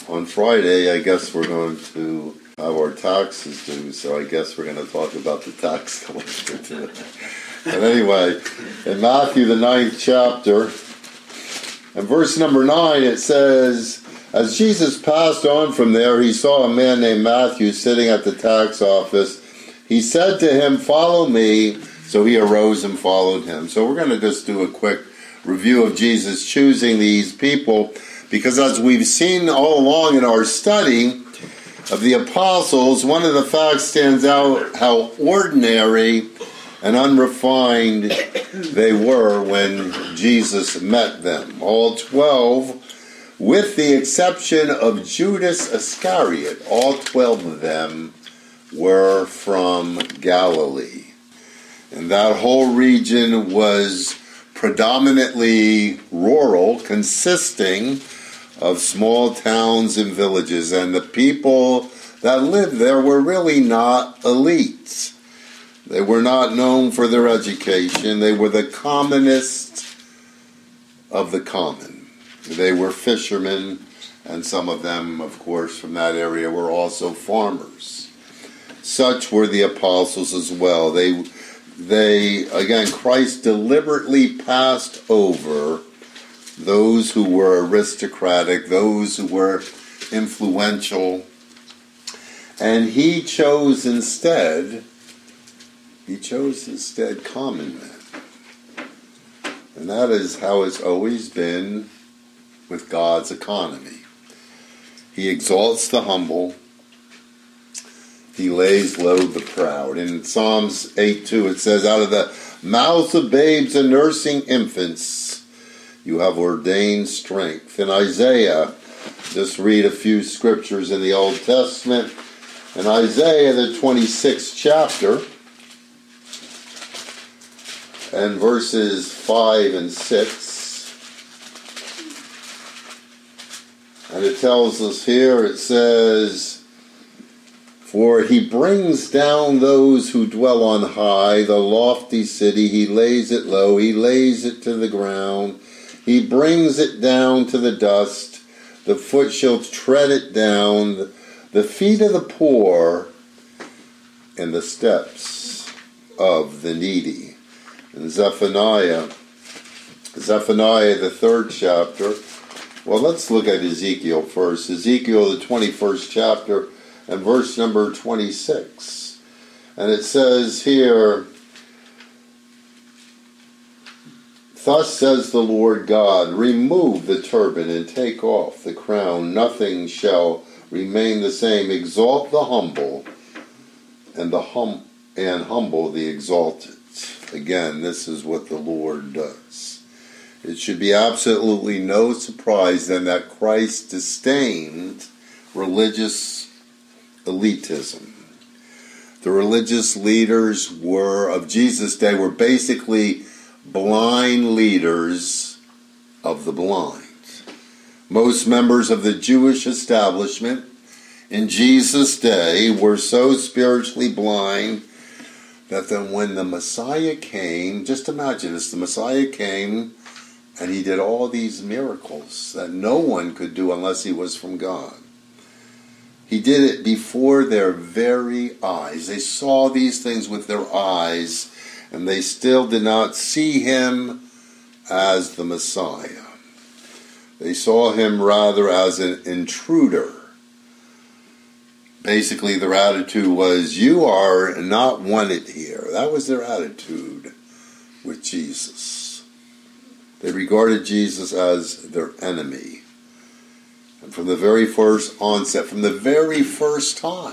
On Friday, I guess we're going to have our taxes due, so I guess we're going to talk about the tax collector today. But anyway, in Matthew, the 9th chapter, and verse number 9, it says, "As Jesus passed on from there, he saw a man named Matthew sitting at the tax office. He said to him, 'Follow me.' So he arose and followed him." So we're going to just do a quick review of Jesus choosing these people, because as we've seen all along in our study of the apostles, one of the facts stands out how ordinary and unrefined they were when Jesus met them. All 12, with the exception of Judas Iscariot, all 12 of them were from Galilee. And that whole region was predominantly rural, consisting of small towns and villages, and the people that lived there were really not elites. They were not known for their education. They were the commonest of the common. They were fishermen, and some of them, of course, from that area were also farmers. Such were the apostles as well. They again, Christ deliberately passed over those who were aristocratic, those who were influential, and he chose instead common men. And that is how it's always been with God's economy. He exalts the humble, he lays low the proud. In Psalms 8:2 it says, "Out of the mouths of babes and nursing infants, you have ordained strength." In Isaiah, just read a few scriptures in the Old Testament. In Isaiah, the 26th chapter, and verses 5 and 6, and it tells us here, it says, "For he brings down those who dwell on high, the lofty city, he lays it low, he lays it to the ground. He brings it down to the dust, the foot shall tread it down, the feet of the poor, and the steps of the needy." In Zephaniah, the 3rd chapter, well, let's look at Ezekiel first. Ezekiel, the 21st chapter, and verse number 26. And it says here, "Thus says the Lord God, remove the turban and take off the crown. Nothing shall remain the same. Exalt the humble and humble the exalted." Again, this is what the Lord does. It should be absolutely no surprise then that Christ disdained religious elitism. The religious leaders of Jesus' day were basically blind leaders of the blind. Most members of the Jewish establishment in Jesus' day were so spiritually blind that then when the Messiah came, just imagine this, the Messiah came and he did all these miracles that no one could do unless he was from God. He did it before their very eyes. They saw these things with their eyes, and they still did not see him as the Messiah. They saw him rather as an intruder. Basically, their attitude was, "You are not wanted here." That was their attitude with Jesus. They regarded Jesus as their enemy. And from the very first onset, from the very first time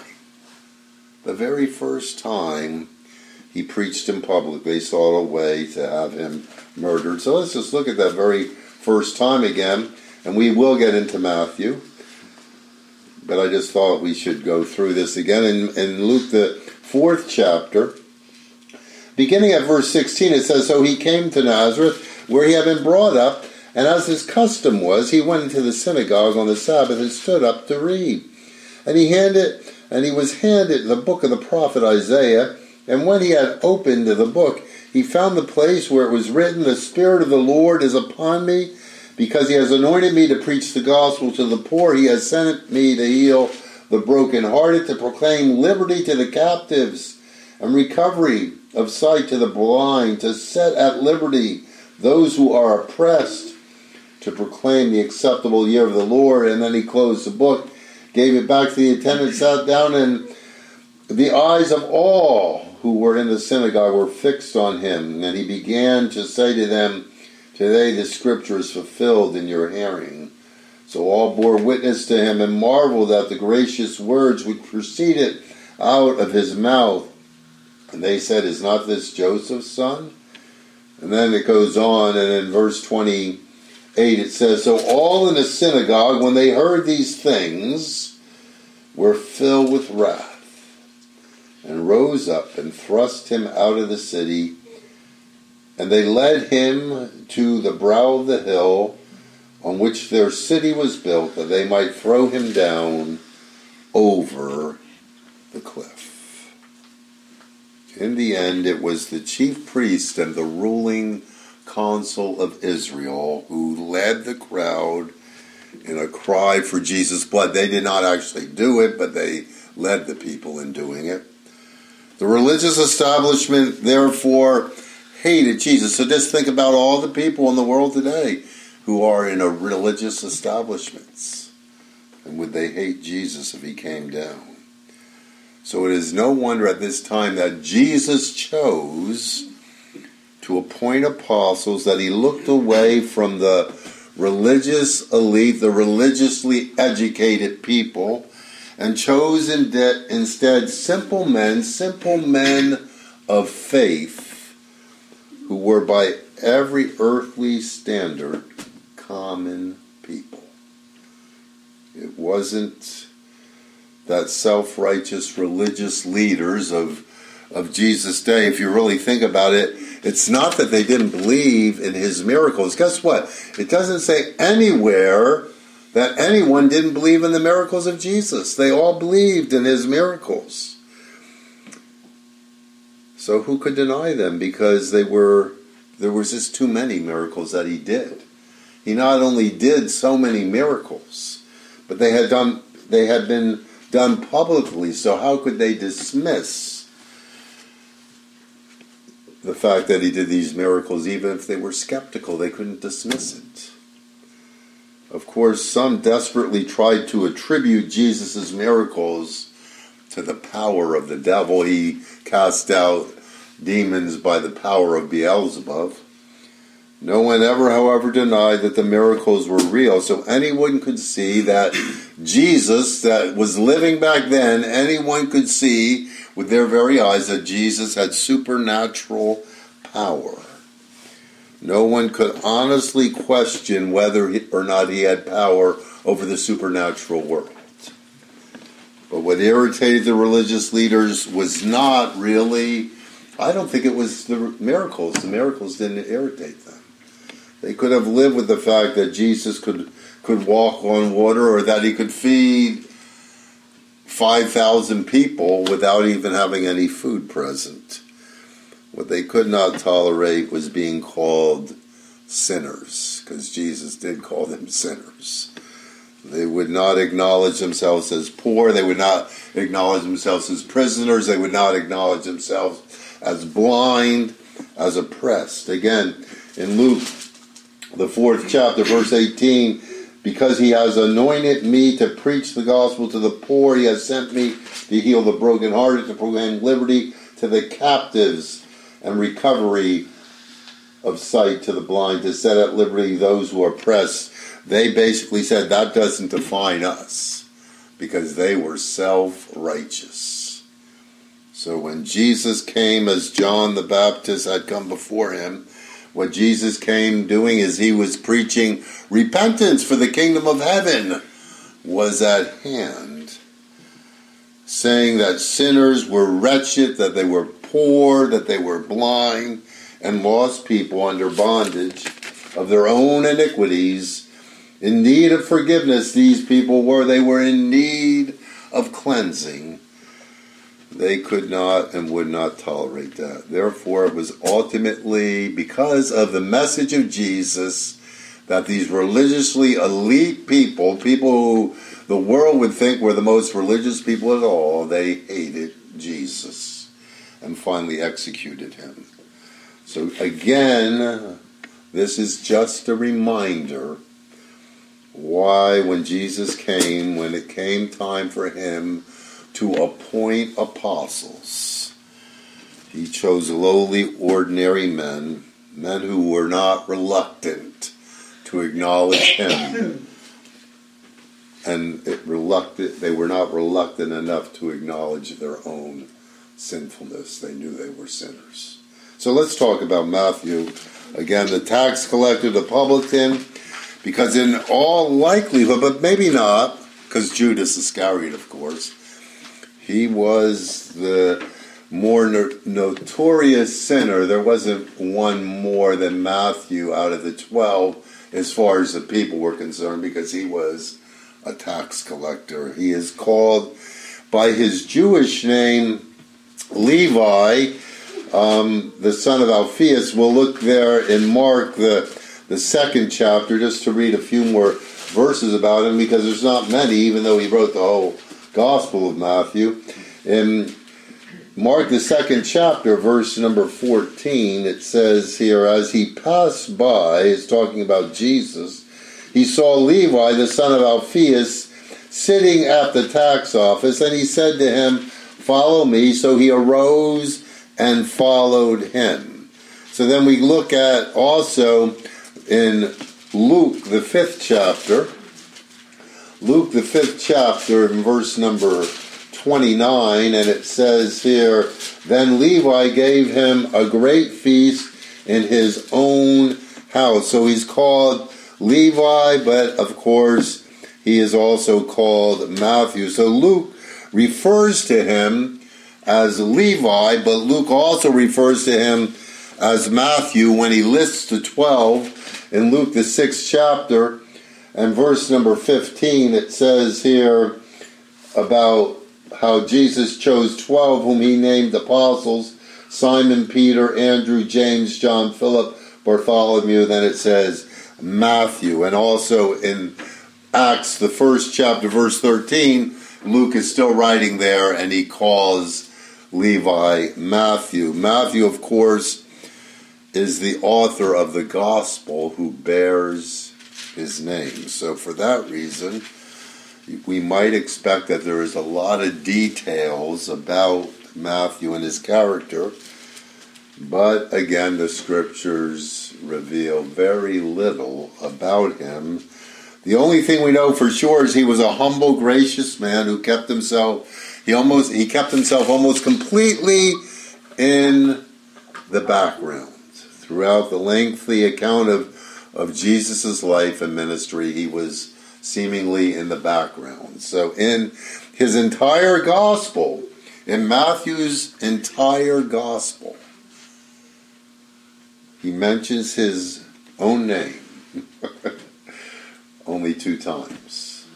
he preached in public, they saw a way to have him murdered. So let's just look at that very first time again, and we will get into Matthew. But I just thought we should go through this again. In Luke, the 4th chapter, beginning at verse 16, it says, "So he came to Nazareth, where he had been brought up, and as his custom was, he went into the synagogue on the Sabbath and stood up to read. And he was handed the book of the prophet Isaiah, and when he had opened the book, he found the place where it was written, 'The Spirit of the Lord is upon me, Because he has anointed me to preach the gospel to the poor, he has sent me to heal the brokenhearted, to proclaim liberty to the captives, and recovery of sight to the blind, to set at liberty those who are oppressed, to proclaim the acceptable year of the Lord. And then he closed the book, gave it back to the attendant, sat down, and the eyes of all who were in the synagogue were fixed on him. And he began to say to them, "Today the scripture is fulfilled in your hearing." So all bore witness to him and marveled at the gracious words which proceeded out of his mouth. And they said, "Is not this Joseph's son?" And then it goes on, and in verse 28 it says, "So all in the synagogue, when they heard these things, were filled with wrath, and rose up and thrust him out of the city. And they led him to the brow of the hill on which their city was built, that they might throw him down over the cliff." In the end, it was the chief priest and the ruling council of Israel who led the crowd in a cry for Jesus' blood. They did not actually do it, but they led the people in doing it. The religious establishment, therefore, hated Jesus. So just think about all the people in the world today who are in religious establishments. And would they hate Jesus if he came down? So it is no wonder at this time that Jesus chose to appoint apostles, that he looked away from the religious elite, the religiously educated people, and chose instead simple men of faith, who were by every earthly standard common people. It wasn't that self-righteous religious leaders of Jesus' day. If you really think about it, it's not that they didn't believe in his miracles. Guess what? It doesn't say anywhere that anyone didn't believe in the miracles of Jesus. They all believed in his miracles. So who could deny them? Because there was just too many miracles that he did. He not only did so many miracles, but they had been done publicly. So how could they dismiss the fact that he did these miracles? Even if they were skeptical, they couldn't dismiss it. Of course, some desperately tried to attribute Jesus' miracles to the power of the devil. He cast out demons by the power of Beelzebub. No one ever, however, denied that the miracles were real. So anyone could see that Jesus, that was living back then, anyone could see with their very eyes that Jesus had supernatural power. No one could honestly question whether or not he had power over the supernatural world. But what irritated the religious leaders was not really, I don't think it was the miracles. The miracles didn't irritate them. They could have lived with the fact that Jesus could walk on water, or that he could feed 5,000 people without even having any food present. What they could not tolerate was being called sinners, because Jesus did call them sinners. They would not acknowledge themselves as poor. They would not acknowledge themselves as prisoners. They would not acknowledge themselves as blind, as oppressed. Again, in Luke, the 4th chapter, verse 18, "Because he has anointed me to preach the gospel to the poor, he has sent me to heal the brokenhearted, to proclaim liberty to the captives, and recovery of sight to the blind, to set at liberty those who are oppressed." They basically said that doesn't define us, because they were self-righteous. So when Jesus came, as John the Baptist had come before him, what Jesus came doing is he was preaching repentance, for the kingdom of heaven was at hand, saying that sinners were wretched, that they were poor, that they were blind and lost people under bondage of their own iniquities, in need of forgiveness. These people were. They were in need of cleansing. They could not and would not tolerate that. Therefore, it was ultimately because of the message of Jesus that these religiously elite people who the world would think were the most religious people at all, they hated Jesus and finally executed him. So again, this is just a reminder why when Jesus came, when it came time for him to appoint apostles, he chose lowly, ordinary men who were not reluctant to acknowledge him. And they were not reluctant enough to acknowledge their own sinfulness. They knew they were sinners. So let's talk about Matthew. Again, the tax collector, the publican, because in all likelihood, but maybe not, because Judas Iscariot, of course, he was the more notorious sinner. There wasn't one more than Matthew out of the 12 as far as the people were concerned, because he was a tax collector. He is called by his Jewish name Levi, the son of Alphaeus. We'll look there in Mark, the second chapter, just to read a few more verses about him, because there's not many, even though he wrote the whole Gospel of Matthew. In Mark, the second chapter, verse number 14, it says here, as he passed by, it's talking about Jesus, he saw Levi, the son of Alphaeus, sitting at the tax office, and he said to him, follow me. So he arose and followed him. So then we look at also in Luke, the 5th chapter, in verse number 29, and it says here, then Levi gave him a great feast in his own house. So he's called Levi, but of course he is also called Matthew. So Luke refers to him as Levi, but Luke also refers to him as Matthew when he lists the 12 in Luke, the 6th chapter, and verse number 15. It says here about how Jesus chose 12 whom he named apostles: Simon, Peter, Andrew, James, John, Philip, Bartholomew. Then it says Matthew. And also in Acts, the 1st chapter, verse 13, Luke is still writing there, and he calls Levi Matthew. Matthew, of course, is the author of the gospel who bears his name. So for that reason, we might expect that there is a lot of details about Matthew and his character, but again, the scriptures reveal very little about him. The only thing we know for sure is he was a humble, gracious man who kept himself, he kept himself almost completely in the background. Throughout the lengthy account of Jesus' life and ministry, he was seemingly in the background. So in his entire gospel, in Matthew's entire gospel, he mentions his own name only 2 times.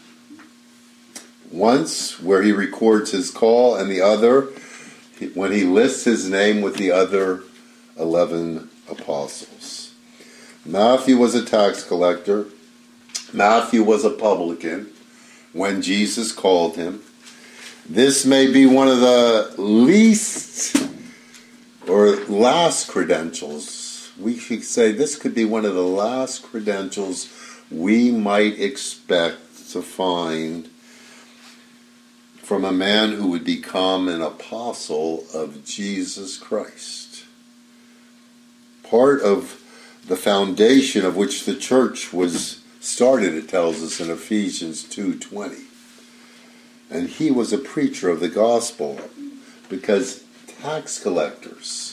Once where he records his call, and the other when he lists his name with the other 11 apostles. Matthew was a tax collector. Matthew was a publican when Jesus called him. This may be one of the least or last credentials. We should say this could be one of the last credentials we might expect to find from a man who would become an apostle of Jesus Christ. Part of the foundation of which the church was started, it tells us in Ephesians 2:20. And he was a preacher of the gospel, because tax collectors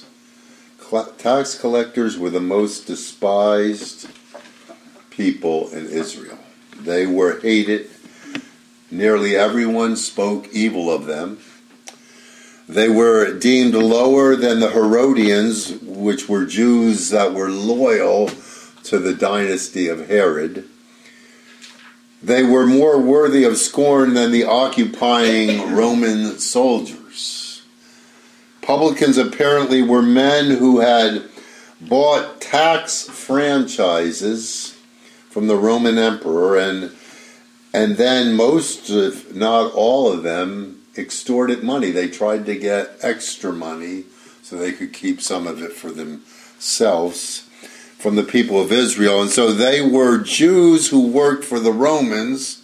were the most despised people in Israel. They were hated. Nearly everyone spoke evil of them. They were deemed lower than the Herodians, which were Jews that were loyal to the dynasty of Herod. They were more worthy of scorn than the occupying Roman soldiers. Publicans apparently were men who had bought tax franchises from the Roman emperor, and then most, if not all of them, extorted money. They tried to get extra money so they could keep some of it for themselves from the people of Israel. And so they were Jews who worked for the Romans,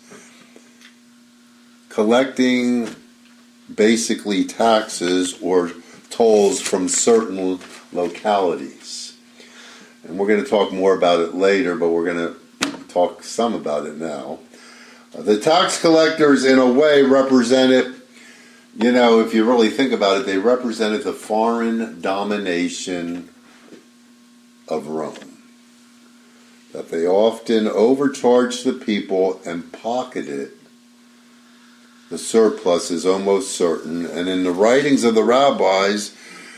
collecting basically taxes or tolls from certain localities. And we're going to talk more about it later, but we're going to talk some about it now. The tax collectors, in a way, represented, if you really think about it, they represented the foreign domination of Rome. That they often overcharged the people and pocketed the surplus is almost certain. And in the writings of the rabbis,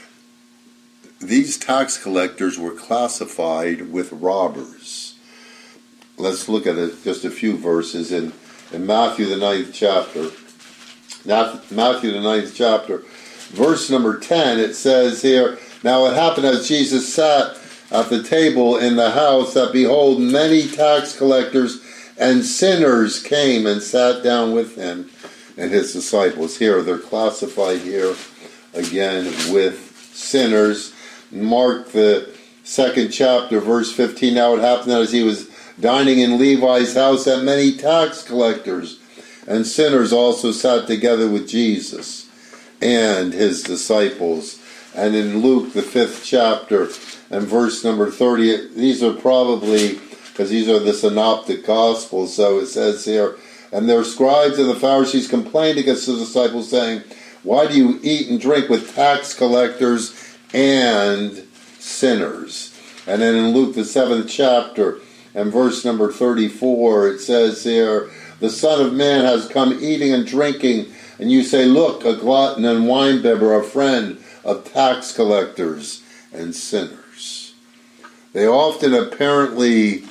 these tax collectors were classified with robbers. Let's look at just a few verses in Matthew the 9th chapter. Matthew the 9th chapter, verse number 10, it says here, "Now it happened as Jesus sat at the table in the house, that behold, many tax collectors and sinners came and sat down with him and his disciples." Here, they're classified here again with sinners. Mark the 2nd chapter, verse 15, "Now it happened that as he was dining in Levi's house, that many tax collectors and sinners also sat together with Jesus and his disciples." And in Luke, the 5th chapter, and verse number 30, these are probably, because these are the synoptic gospels, so it says here, "And their scribes and the Pharisees complained against the disciples, saying, 'Why do you eat and drink with tax collectors and sinners?'" And then in Luke, the 7th chapter, and verse number 34, it says here, "The Son of Man has come eating and drinking, and you say, 'Look, a glutton and winebibber, a friend of tax collectors and sinners.'" They often apparently,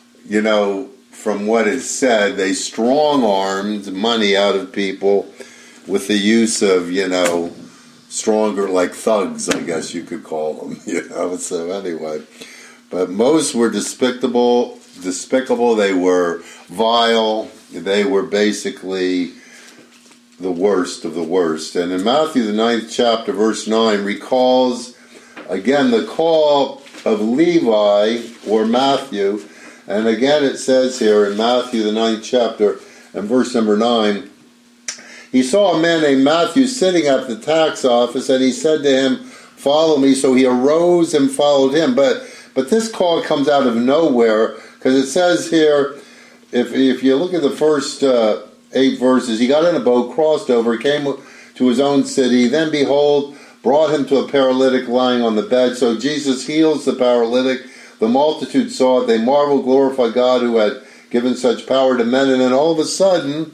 from what is said, they strong-armed money out of people with the use of, stronger, like thugs, I guess you could call them, So anyway, but most were despicable, they were vile, they were basically the worst of the worst. And in Matthew the 9th chapter, verse 9, recalls again the call of Levi or Matthew. And again it says here in Matthew the 9th chapter and verse number 9, "He saw a man named Matthew sitting at the tax office, and he said to him, 'Follow me.' So he arose and followed him." But this call comes out of nowhere, because it says here, if you look at the first 8 verses, "He got in a boat, crossed over, came to his own city. Then behold, brought him to a paralytic lying on the bed. So Jesus heals the paralytic. The multitude saw it. They marveled, glorified God who had given such power to men." And then all of a sudden,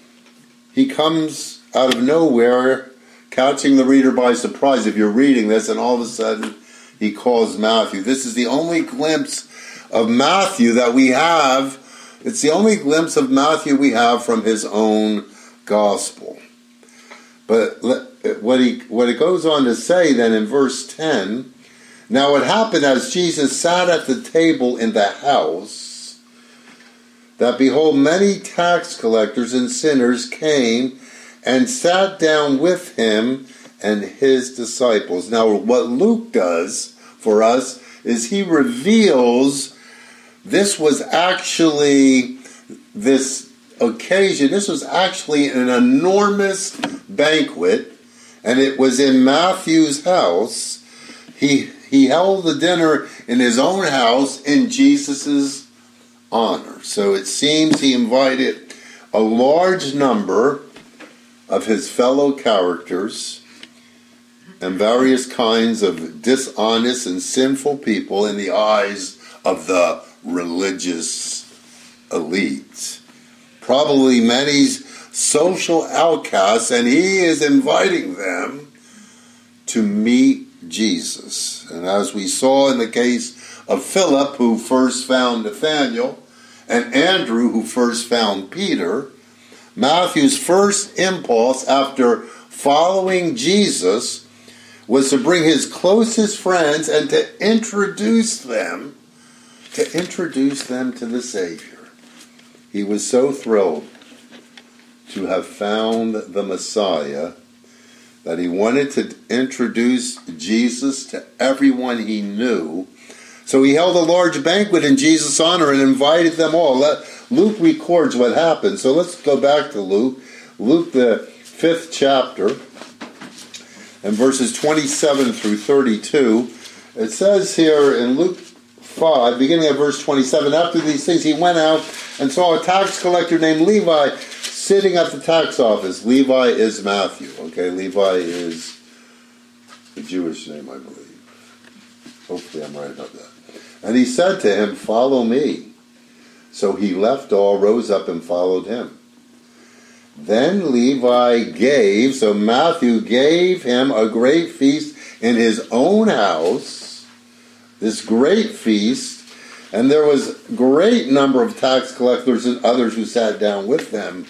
he comes out of nowhere, catching the reader by surprise if you're reading this, and all of a sudden he calls Matthew. This is the only glimpse of Matthew that we have. It's the only glimpse of Matthew we have from his own gospel. But what it goes on to say then in verse 10, "Now it happened as Jesus sat at the table in the house, that behold, many tax collectors and sinners came and sat down with him and his disciples." Now what Luke does for us is he reveals this was actually this occasion. This was actually an enormous banquet, and it was in Matthew's house. He held the dinner in his own house in Jesus' honor. So it seems he invited a large number of his fellow characters and various kinds of dishonest and sinful people in the eyes of the religious elite. Probably many social outcasts, and he is inviting them to meet Jesus. And as we saw in the case of Philip, who first found Nathanael, and Andrew, who first found Peter, Matthew's first impulse after following Jesus was to bring his closest friends and to introduce them to introduce them to the Savior. He was so thrilled to have found the Messiah that he wanted to introduce Jesus to everyone he knew. So he held a large banquet in Jesus' honor and invited them all. Luke records what happened. So let's go back to Luke. Luke, the 5th chapter, and verses 27 through 32. It says here in Luke 5, beginning at verse 27, after these things he went out and saw a tax collector named Levi sitting at the tax office. Levi is Matthew. Okay, Levi is the Jewish name, I believe. Hopefully I'm right about that. And he said to him, "Follow me." So he left all, rose up, and followed him. Then Levi gave, so Matthew gave him a great feast in his own house, this great feast, and there was a great number of tax collectors and others who sat down with them.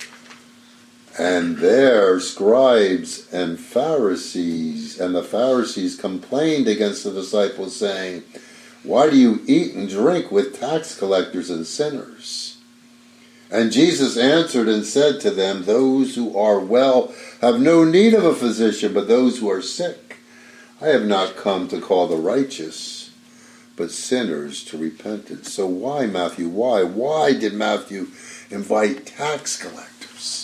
And there scribes and Pharisees, and the Pharisees complained against the disciples, saying, "Why do you eat and drink with tax collectors and sinners?" And Jesus answered and said to them, "Those who are well have no need of a physician, but those who are sick. I have not come to call the righteous, but sinners to repentance." So why, Matthew? Why? Why did Matthew invite tax collectors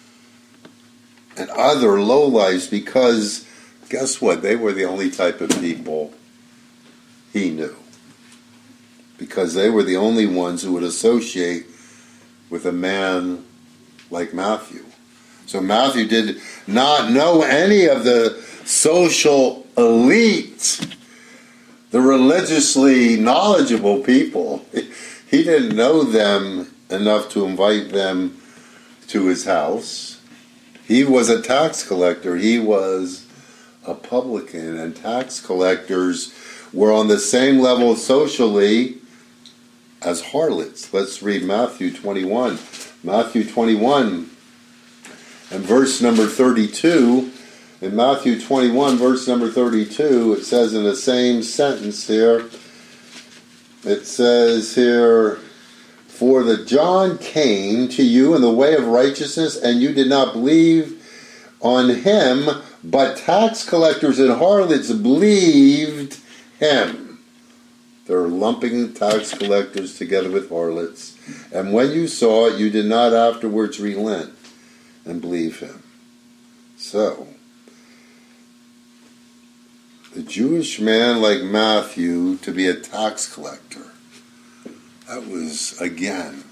and other lowlifes? Because guess what? They were the only type of people he knew. Because they were the only ones who would associate with a man like Matthew. So Matthew did not know any of the social elite, the religiously knowledgeable people. He didn't know them enough to invite them to his house. He was a tax collector. He was a publican, and tax collectors were on the same level socially as harlots. Let's read Matthew 21. Matthew 21 and verse number 32. In Matthew 21, verse number 32, it says in the same sentence here, it says here, "For the John came to you in the way of righteousness, and you did not believe on him, but tax collectors and harlots believed him." They're lumping tax collectors together with harlots. "And when you saw it, you did not afterwards relent and believe him." So, the Jewish man like Matthew to be a tax collector, that was, again,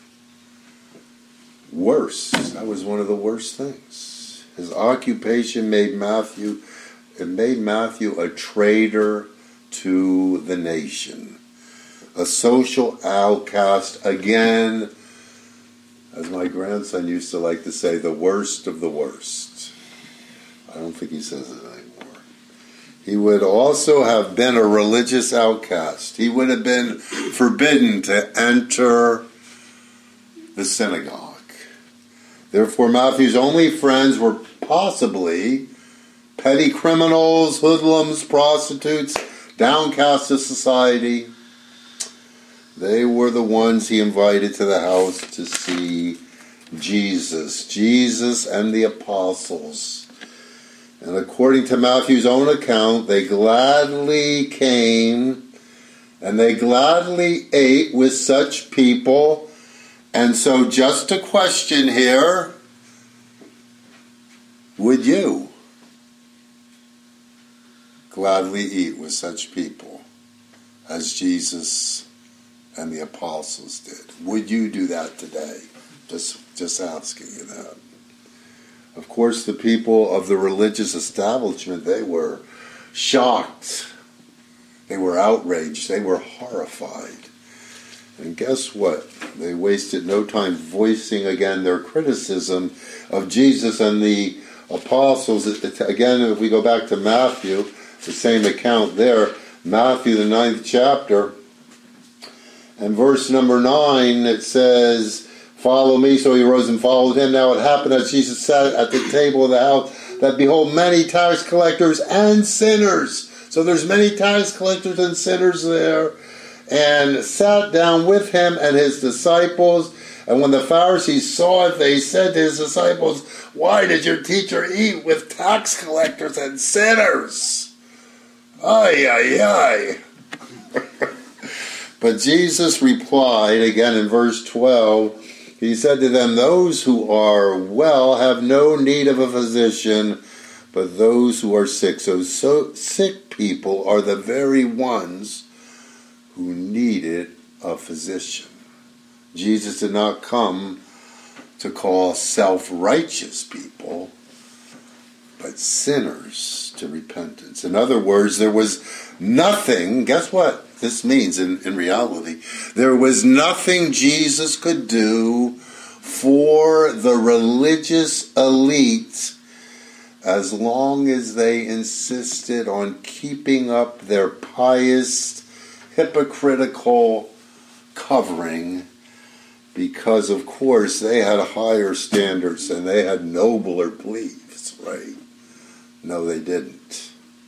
worse. That was one of the worst things. His occupation made Matthew a traitor to the nation, a social outcast, again, as my grandson used to like to say, the worst of the worst. I don't think he says it anymore. He would also have been a religious outcast. He would have been forbidden to enter the synagogue. Therefore, Matthew's only friends were possibly petty criminals, hoodlums, prostitutes, downcast of society. They were the ones he invited to the house to see Jesus and the apostles. And according to Matthew's own account, they gladly came and they gladly ate with such people. And so just a question here, would you gladly eat with such people as Jesus and the apostles did? Would you do that today? Just asking you that. Of course, the people of the religious establishment, they were shocked. They were outraged. They were horrified. And guess what? They wasted no time voicing again their criticism of Jesus and the apostles. Again, if we go back to Matthew, the same account there, Matthew, the 9th chapter, and verse number 9, it says, "Follow me." So he rose and followed him. Now it happened as Jesus sat at the table of the house, that behold, many tax collectors and sinners. So there's many tax collectors and sinners there. and sat down with him and his disciples. And when the Pharisees saw it, they said to his disciples, "Why did your teacher eat with tax collectors and sinners?" Ay, ay, ay. But Jesus replied, again in verse 12, he said to them, "Those who are well have no need of a physician, but those who are sick." So sick people are the very ones who needed a physician. Jesus did not come to call self-righteous people, but sinners to repentance. In other words, there was nothing, guess what this means in reality? There was nothing Jesus could do for the religious elite as long as they insisted on keeping up their pious, hypocritical covering, because of course they had higher standards and they had nobler beliefs, right? No, they didn't.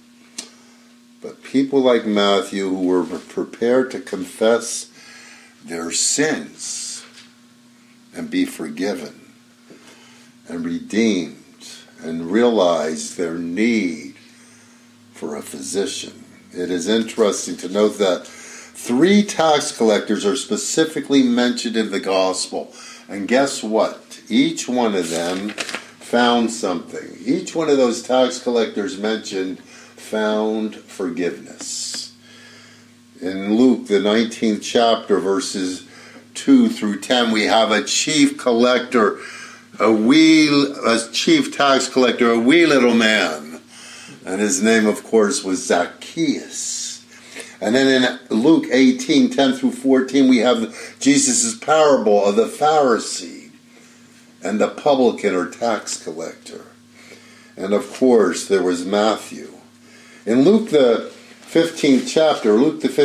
But people like Matthew, who were prepared to confess their sins and be forgiven and redeemed and realize their need for a physician. It is interesting to note that 3 tax collectors are specifically mentioned in the gospel. And guess what? Each one of them found something. Each one of those tax collectors mentioned found forgiveness. In Luke, the 19th chapter, verses 2 through 10, we have a chief collector, a chief tax collector, a wee little man. And his name, of course, was Zacchaeus. And then in Luke 18, 10 through 14, we have Jesus' parable of the Pharisee and the publican or tax collector. And of course, there was Matthew. In Luke the 15th chapter,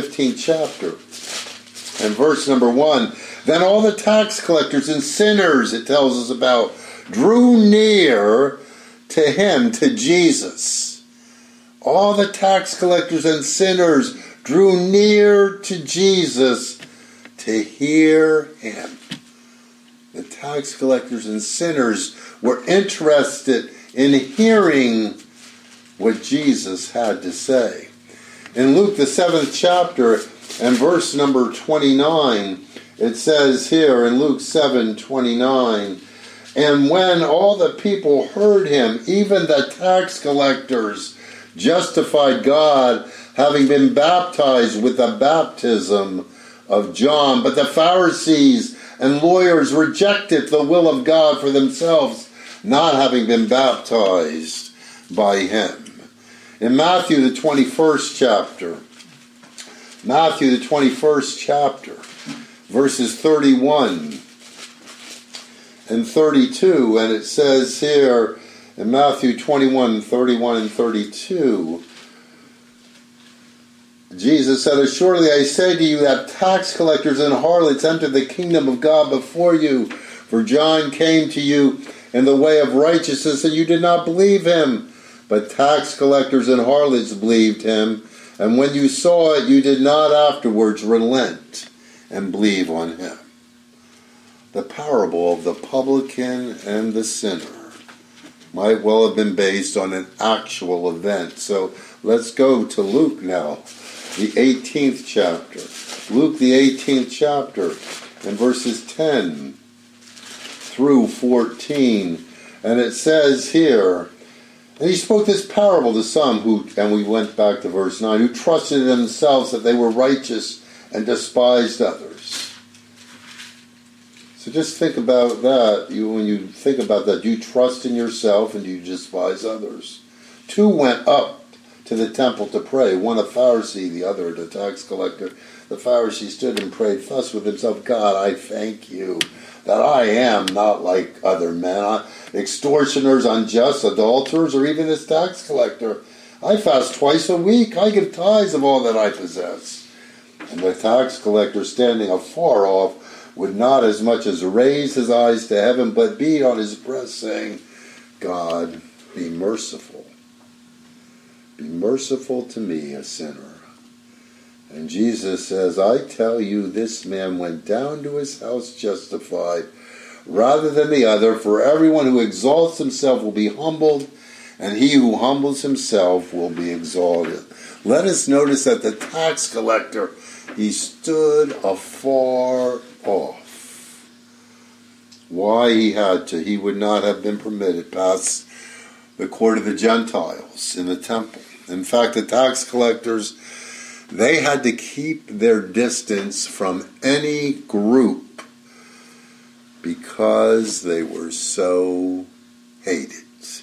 and verse number 1, then all the tax collectors and sinners, it tells us about, drew near to him, to Jesus. All the tax collectors and sinners drew near to Jesus to hear him. The tax collectors and sinners were interested in hearing what Jesus had to say. In Luke, the 7th chapter, and verse number 29, it says here in Luke 7:29, and when all the people heard him, even the tax collectors justified God, having been baptized with the baptism of John. But the Pharisees and lawyers rejected the will of God for themselves, not having been baptized by him. In Matthew the 21st chapter, verses 31 and 32, and it says here in Matthew 21, 31 and 32, Jesus said, assuredly I say to you that tax collectors and harlots entered the kingdom of God before you. For John came to you in the way of righteousness, and you did not believe him. But tax collectors and harlots believed him. And when you saw it, you did not afterwards relent and believe on him. The parable of the publican and the sinner might well have been based on an actual event. So let's go to Luke now. The 18th chapter. Luke, the 18th chapter, and verses 10 through 14. And it says here, and he spoke this parable to some who, and we went back to verse 9, who trusted in themselves that they were righteous and despised others. So just think about that. When you think about that, do you trust in yourself and do you despise others? 2 went up to the temple to pray, one a Pharisee, the other a tax collector. The Pharisee stood and prayed thus with himself, God, I thank you that I am not like other men, extortioners, unjust, adulterers, or even this tax collector. I fast twice a week. I give tithes of all that I possess. And the tax collector, standing afar off, would not as much as raise his eyes to heaven, but beat on his breast, saying, God, be merciful. Be merciful to me, a sinner. And Jesus says, I tell you, this man went down to his house justified rather than the other, for everyone who exalts himself will be humbled, and he who humbles himself will be exalted. Let us notice that the tax collector, he stood afar off. Why he had to? He would not have been permitted past the court of the Gentiles in the temple. In fact, the tax collectors, they had to keep their distance from any group because they were so hated.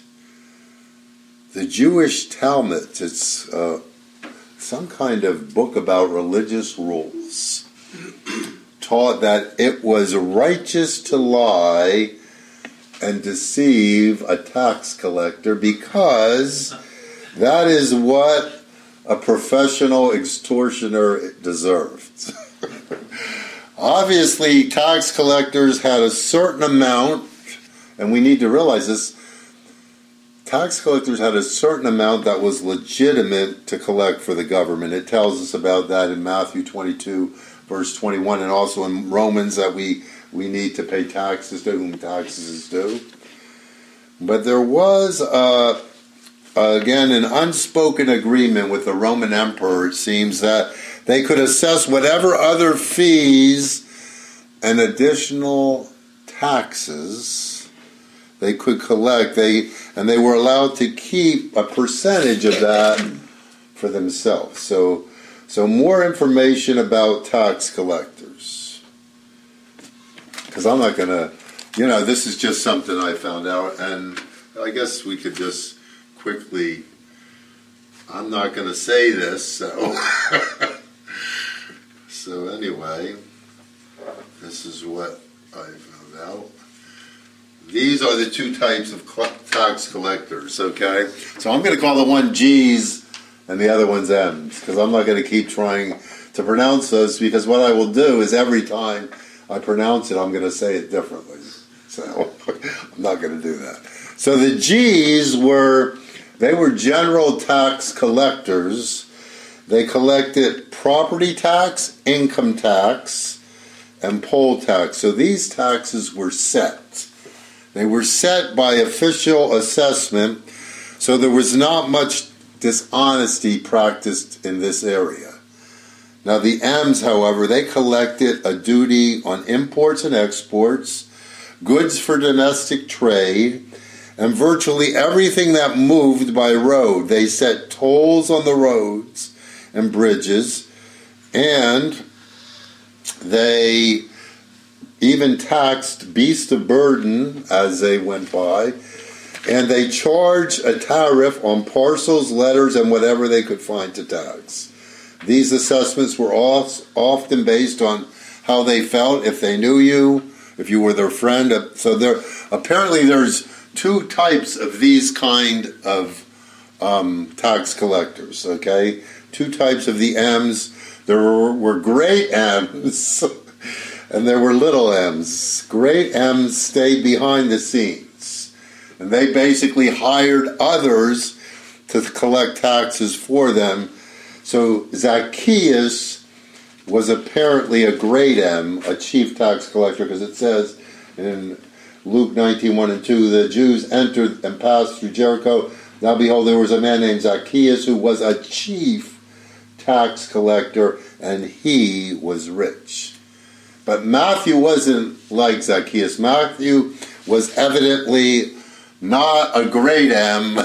The Jewish Talmud, it's some kind of book about religious rules, taught that it was righteous to lie and deceive a tax collector because that is what a professional extortioner deserved. Obviously, tax collectors had a certain amount, and we need to realize this, tax collectors had a certain amount that was legitimate to collect for the government. It tells us about that in Matthew 22, verse 21, and also in Romans that we need to pay taxes to whom taxes is due. But there was, again, an unspoken agreement with the Roman emperor, it seems, that they could assess whatever other fees and additional taxes they could collect. They were allowed to keep a percentage of that for themselves. So more information about tax collectors. Because I'm not going to, this is just something I found out, and I guess we could just quickly, I'm not going to say this, so so anyway, this is what I found out. These are the two types of tax collectors, okay? So I'm going to call the one G's and the other one's M's, because I'm not going to keep trying to pronounce those, because what I will do is every time I pronounce it, I'm going to say it differently. So I'm not going to do that. So the G's were general tax collectors. They collected property tax, income tax, and poll tax. So these taxes were set. They were set by official assessment, so there was not much dishonesty practiced in this area. Now the M's, however, they collected a duty on imports and exports, goods for domestic trade, and virtually everything that moved by road. They set tolls on the roads and bridges, and they even taxed beasts of burden as they went by, and they charged a tariff on parcels, letters, and whatever they could find to tax. These assessments were often based on how they felt, if they knew you, if you were their friend. So apparently there's two types of these kind of tax collectors, okay? Two types of the M's. There were great M's and there were little M's. Great M's stayed behind the scenes, and they basically hired others to collect taxes for them. So Zacchaeus was apparently a great M, a chief tax collector, because it says in Luke 19:1 and 2, the Jews entered and passed through Jericho. Now behold, there was a man named Zacchaeus who was a chief tax collector, and he was rich. But Matthew wasn't like Zacchaeus. Matthew was evidently not a great M,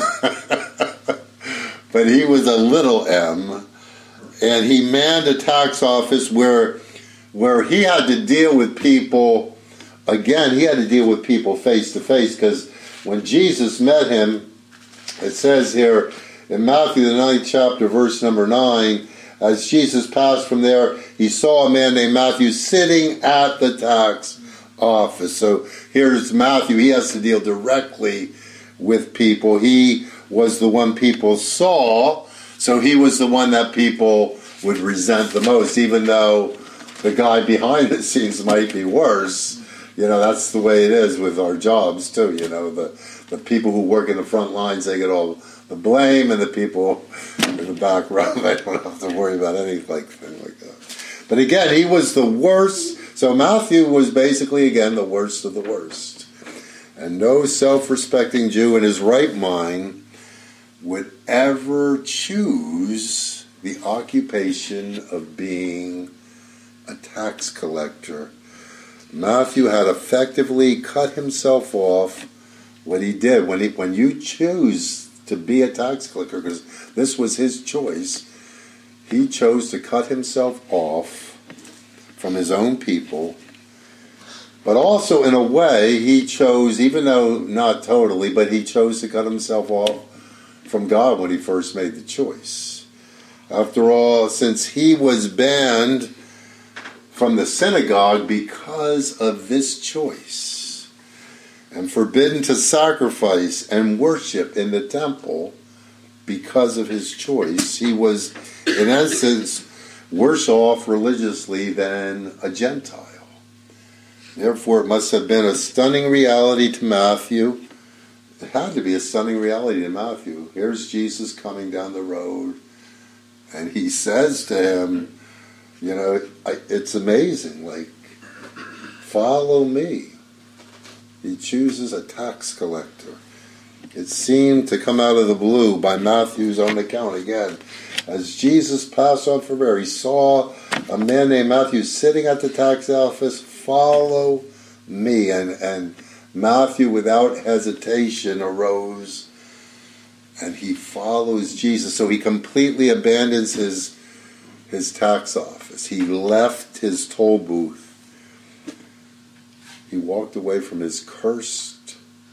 but he was a little m. And he manned a tax office where he had to deal with people. Again, he had to deal with people face to face, because when Jesus met him, it says here in Matthew the 9th chapter, verse number 9, as Jesus passed from there, he saw a man named Matthew sitting at the tax office. So here's Matthew. He has to deal directly with people. He was the one people saw, so he was the one that people would resent the most, even though the guy behind the scenes might be worse. That's the way it is with our jobs too. The people who work in the front lines, they get all the blame, and the people in the back row, they don't have to worry about anything like that. But again, he was the worst. So Matthew was basically, again, the worst of the worst. And no self-respecting Jew in his right mind would ever choose the occupation of being a tax collector. Matthew had effectively cut himself off. What he did, when you choose to be a tax collector, because this was his choice, he chose to cut himself off from his own people. But also, in a way, he chose, even though not totally, but he chose to cut himself off from God when he first made the choice. After all, since he was banned from the synagogue because of this choice, and forbidden to sacrifice and worship in the temple because of his choice, he was, in essence, worse off religiously than a Gentile. Therefore, it must have been a stunning reality to Matthew. It had to be a stunning reality to Matthew. Here's Jesus coming down the road, and he says to him, it's amazing, follow me. He chooses a tax collector. It seemed to come out of the blue by Matthew's own account again. As Jesus passed on from there, he saw a man named Matthew sitting at the tax office. Follow me. And Matthew, without hesitation, arose and he follows Jesus. So he completely abandons his tax office. He left his toll booth. He walked away from his cursed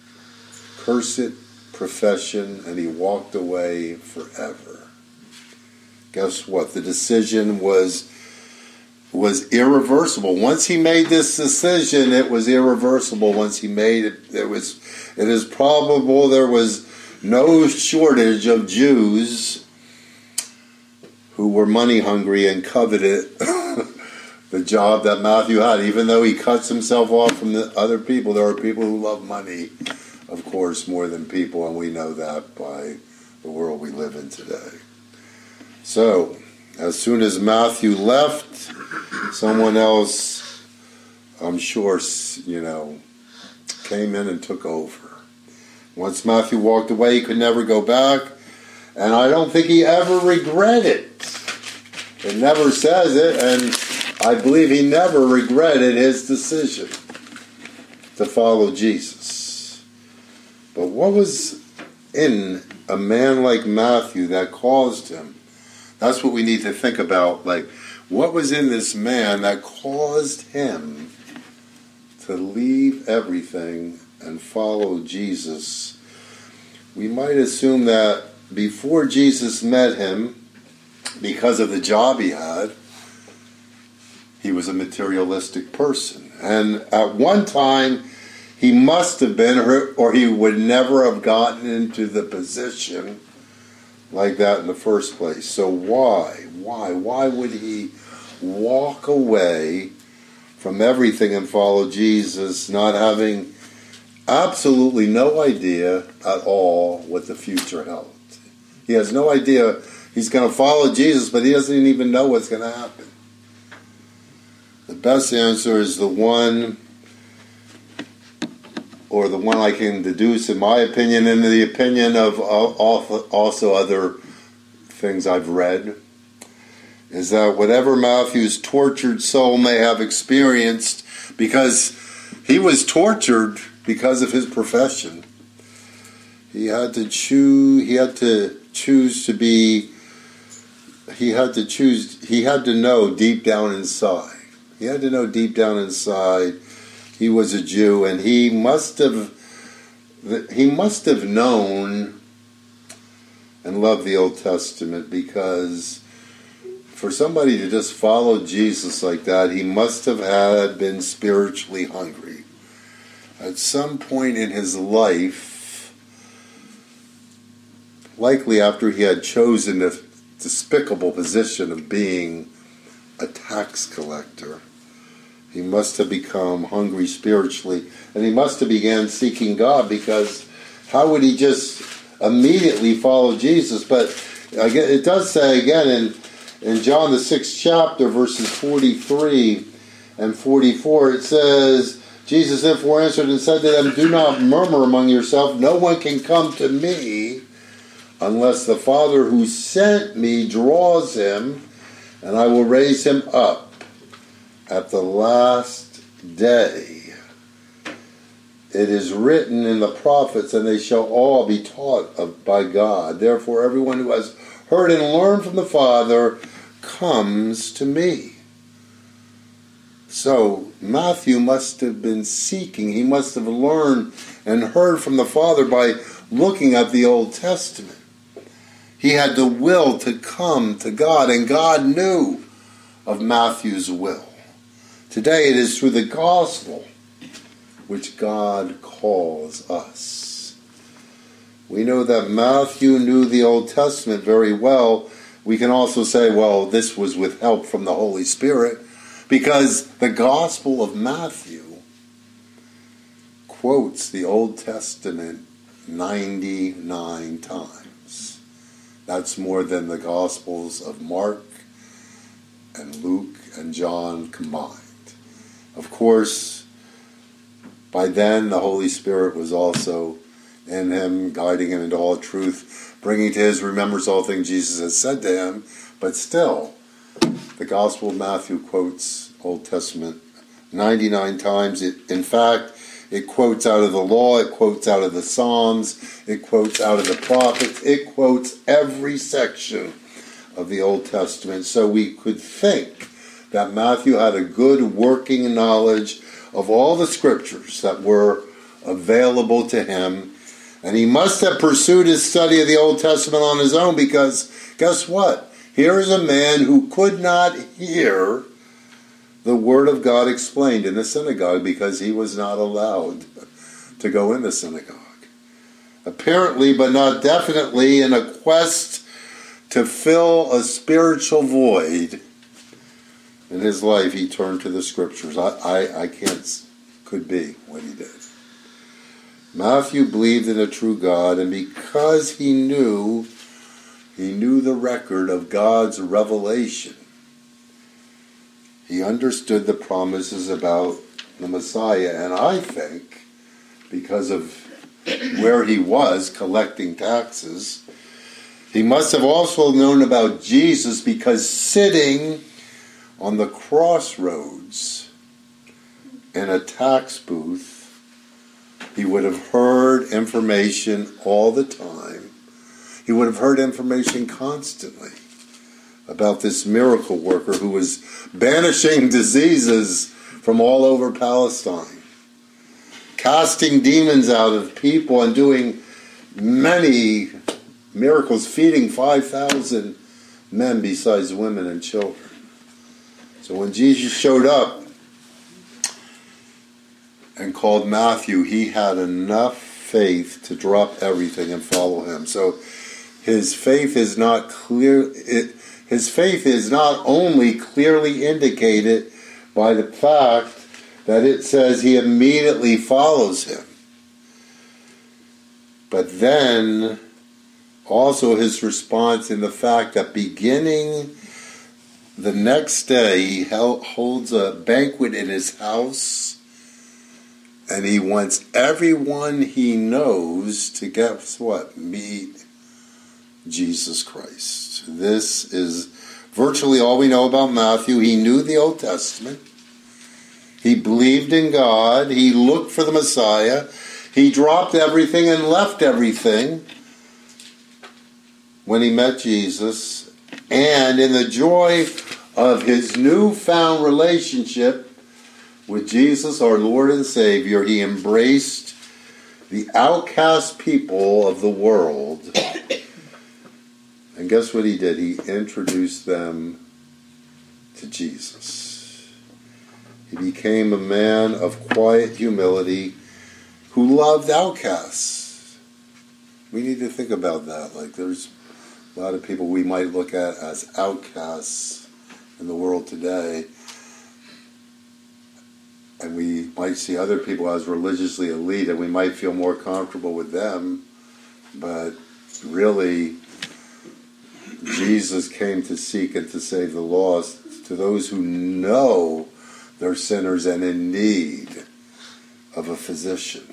profession, and he walked away forever. Guess what? The decision was irreversible. Once he made this decision, it was irreversible. Once he made it, it is probable there was no shortage of Jews who were money hungry and coveted the job that Matthew had. Even though he cuts himself off from the other people, there are people who love money, of course, more than people, and we know that by the world we live in today. So, as soon as Matthew left, someone else, I'm sure, came in and took over. Once Matthew walked away, he could never go back, and I don't think he ever regretted it. It never says it, and I believe he never regretted his decision to follow Jesus. But what was in a man like Matthew that caused him? That's what we need to think about. What was in this man that caused him to leave everything and follow Jesus? We might assume that before Jesus met him, because of the job he had, he was a materialistic person. And at one time, he must have been, or he would never have gotten into the position like that in the first place. So why? Why would he walk away from everything and follow Jesus, not having absolutely no idea at all what the future held? He has no idea. He's going to follow Jesus, but he doesn't even know what's going to happen. The best answer is the one I can deduce, in my opinion, and the opinion of also other things I've read, is that whatever Matthew's tortured soul may have experienced, because he was tortured because of his profession, he had to know deep down inside. He had to know deep down inside he was a Jew, and he must have known and loved the Old Testament, because for somebody to just follow Jesus like that, he must have had been spiritually hungry. At some point in his life, likely after he had chosen the despicable position of being a tax collector, He must have become hungry spiritually, and he must have began seeking God, because how would he just immediately follow Jesus? But it does say again in John the 6th chapter, verses 43 and 44, it says, Jesus therefore answered and said to them, do not murmur among yourselves. No one can come to me unless the Father who sent me draws him, and I will raise him up at the last day. It is written in the prophets, and they shall all be taught by God. Therefore, everyone who has heard and learned from the Father comes to me. So, Matthew must have been seeking. He must have learned and heard from the Father by looking at the Old Testament. He had the will to come to God, and God knew of Matthew's will. Today it is through the gospel which God calls us. We know that Matthew knew the Old Testament very well. We can also say, well, this was with help from the Holy Spirit, because the Gospel of Matthew quotes the Old Testament 99 times. That's more than the Gospels of Mark and Luke and John combined. Of course, by then the Holy Spirit was also in him, guiding him into all truth, bringing to his remembrance all things Jesus has said to him. But still, the Gospel of Matthew quotes Old Testament 99 times. In fact, it quotes out of the law, it quotes out of the Psalms, it quotes out of the prophets, it quotes every section of the Old Testament. So we could think that Matthew had a good working knowledge of all the scriptures that were available to him. And he must have pursued his study of the Old Testament on his own, because guess what? Here is a man who could not hear the Word of God explained in the synagogue because he was not allowed to go in the synagogue. Apparently, but not definitely, in a quest to fill a spiritual void in his life, he turned to the Scriptures. Could be what he did. Matthew believed in a true God, and because he knew the record of God's revelation, he understood the promises about the Messiah. And I think, because of where he was collecting taxes, he must have also known about Jesus, because sitting on the crossroads in a tax booth, he would have heard information all the time. He would have heard information constantly about this miracle worker who was banishing diseases from all over Palestine, casting demons out of people, and doing many miracles, feeding 5,000 men besides women and children. So when Jesus showed up and called Matthew, he had enough faith to drop everything and follow him. So his faith is not clear. His faith is not only clearly indicated by the fact that it says he immediately follows him, but then also his response in the fact that beginning the next day he holds a banquet in his house, and he wants everyone he knows to, guess what, meet Jesus Christ. This is virtually all we know about Matthew. He knew the Old Testament. He believed in God. He looked for the Messiah. He dropped everything and left everything when he met Jesus. And in the joy of his newfound relationship with Jesus, our Lord and Savior, he embraced the outcast people of the world. And guess what he did? He introduced them to Jesus. He became a man of quiet humility who loved outcasts. We need to think about that. Like, there's a lot of people we might look at as outcasts in the world today. and we might see other people as religiously elite, and we might feel more comfortable with them, but really, Jesus came to seek and to save the lost, to those who know they're sinners and in need of a physician.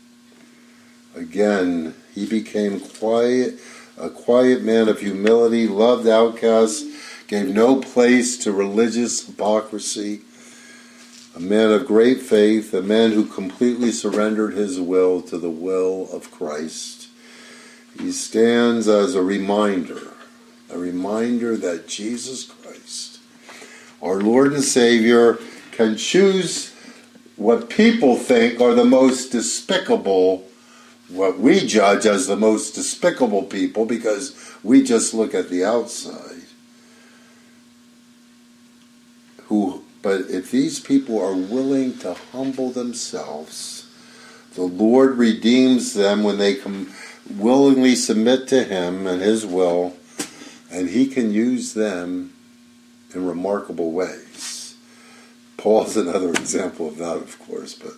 Again, he became a quiet man of humility, loved outcasts, gave no place to religious hypocrisy, a man of great faith, a man who completely surrendered his will to the will of Christ. He stands as a reminder that Jesus Christ, our Lord and Savior, can choose what people think are the most despicable, what we judge as the most despicable people, because we just look at the outside. But if these people are willing to humble themselves, the Lord redeems them when they willingly submit to Him and His will, and He can use them in remarkable ways. Paul's another example of that, of course, but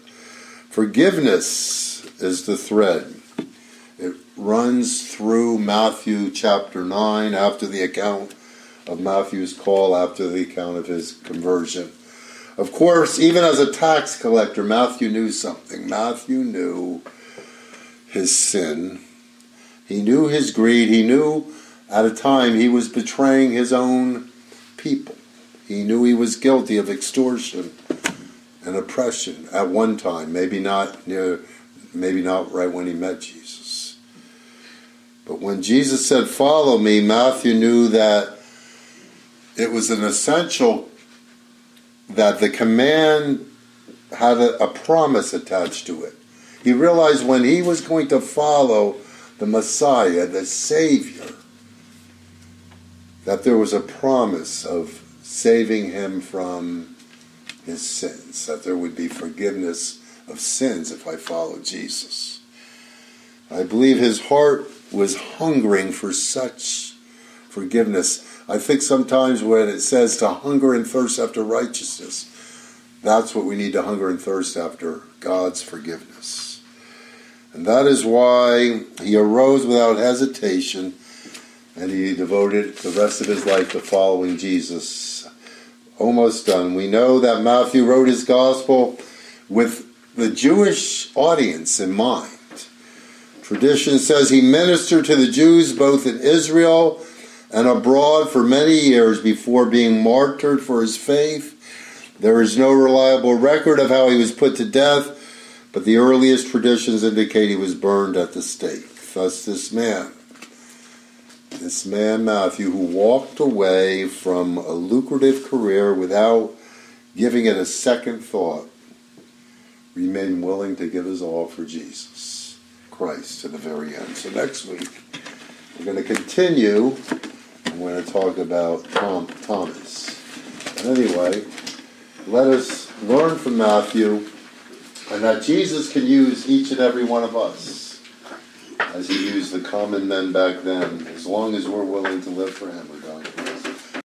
forgiveness is the thread. It runs through Matthew chapter 9 after the account of Matthew's call, after the account of his conversion. Of course, even as a tax collector, Matthew knew something. Matthew knew his sin. He knew his greed. He knew at a time he was betraying his own people. He knew he was guilty of extortion and oppression at one time, maybe not right when he met Jesus. But when Jesus said, "Follow me," Matthew knew that it was an essential, that the command had a promise attached to it. He realized when he was going to follow the Messiah, the Savior, that there was a promise of saving him from his sins, that there would be forgiveness of sins if I followed Jesus. I believe his heart was hungering for such forgiveness. I think sometimes when it says to hunger and thirst after righteousness, that's what we need to hunger and thirst after, God's forgiveness. And that is why he arose without hesitation, and he devoted the rest of his life to following Jesus. Almost done. We know that Matthew wrote his gospel with the Jewish audience in mind. Tradition says he ministered to the Jews both in Israel and abroad for many years before being martyred for his faith. There is no reliable record of how he was put to death, but the earliest traditions indicate he was burned at the stake. Thus this man Matthew, who walked away from a lucrative career without giving it a second thought, remained willing to give his all for Jesus Christ to the very end. So next week, we're going to continue. I'm going to talk about Thomas. And anyway, let us learn from Matthew, and that Jesus can use each and every one of us as he used the common men back then. As long as we're willing to live for him, we're going to.